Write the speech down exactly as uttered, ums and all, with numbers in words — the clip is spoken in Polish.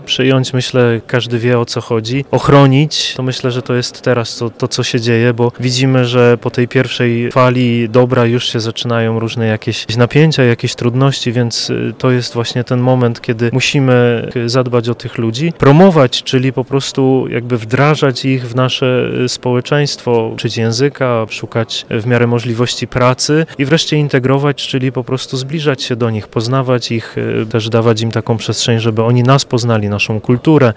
Przyjąć, myślę, każdy wie, o co chodzi. Ochronić, to myślę, że to jest teraz to, to, co się dzieje, bo widzimy, że po tej pierwszej fali dobra już się zaczynają różne jakieś napięcia, jakieś trudności, więc to jest właśnie ten moment, kiedy musimy zadbać o tych ludzi, promować, czyli po prostu jakby wdrażać ich w nasze społeczeństwo, uczyć języka, szukać w miarę możliwości pracy i wreszcie integrować, czyli po prostu zbliżać się do nich, poznawać ich, też dawać im taką przestrzeń, żeby oni nas poznali, naszą kulturę,